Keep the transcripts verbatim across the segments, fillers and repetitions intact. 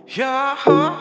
Я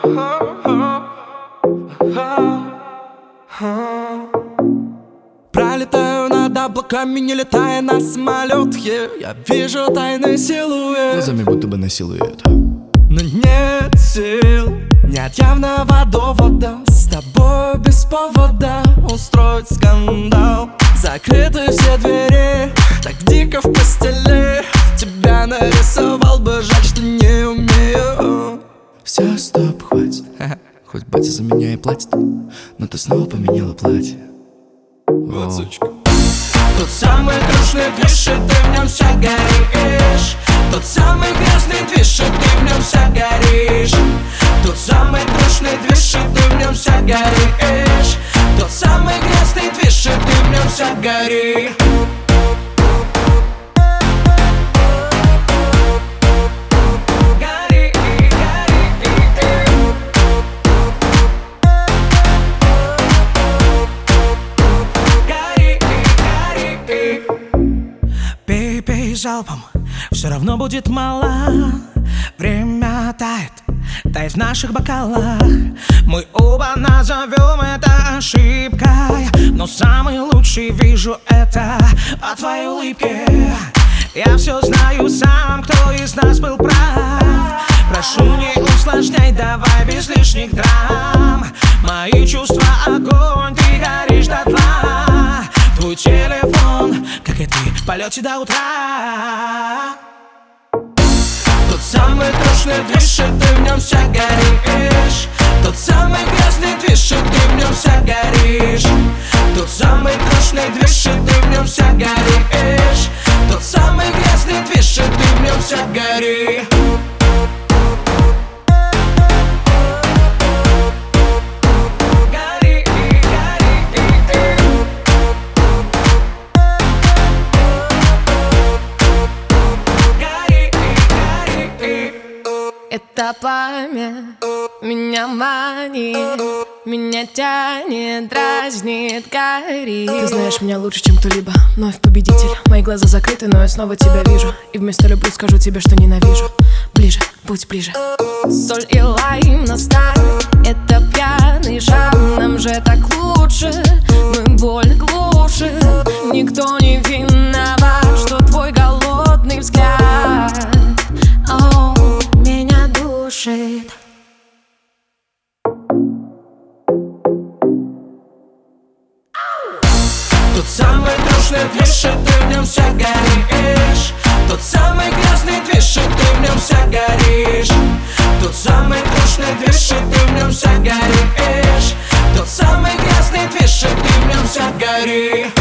пролетаю над облаками, не летая на самолете. Я вижу тайный силуэт, глазами будто бы на силуэт. но нет сил, нет явного довода с тобой без повода устроить скандал. Закрыты все двери, так дико в постели. Тебя нарисовал бы, жаль, что не умею. Все, стоп, хватит. Хоть батя за меня и платит, но ты снова поменяла платье. Вот сучка. Тот самый грустный движ, и ты в нем вся горишь. Тот самый грязный движ, и ты в нем вся горишь. Тот самый грустный движ, и ты в нем вся горишь. Тот самый грязный движ, и ты в нем вся горишь. Пей, пей залпом, все равно будет мало. Время тает, тает в наших бокалах. Мы оба назовем это ошибкой, но самый лучший вижу это по твоей улыбке. Я все знаю сам, кто из нас был прав. Прошу, не усложняй, давай без лишних драм. Мои чувства огонь, ты горишь дотла. Твой телефон, как и ты, в полете до утра. Тот самый трушный движ, и ты в нем вся горишь. Тот самый грязный движ, и ты в нем вся горишь. Тот самый трушный движ, и ты в нем вся горишь. Тот самый грязный движ, и ты в нем вся горишь. Это пламя меня манит, меня тянет, дразнит, горит. Ты знаешь меня лучше, чем кто-либо, вновь победитель. Мои глаза закрыты, но я снова тебя вижу. И вместо люблю скажу тебе, что ненавижу. Ближе, будь ближе. Соль и лайм на старт, это пьяный шаг. Нам же так лучше, мы боль глушим. Никто не виноват, что твой голодный взгляд О, меня душит. Тот самый трушный движ, и ты в нем вся горишь. Тот самый грязный движ, и ты в нем вся горишь. Тот самый трушный движ, и ты в нем вся горишь. Тот самый грязный движ, и ты в нем вся горишь.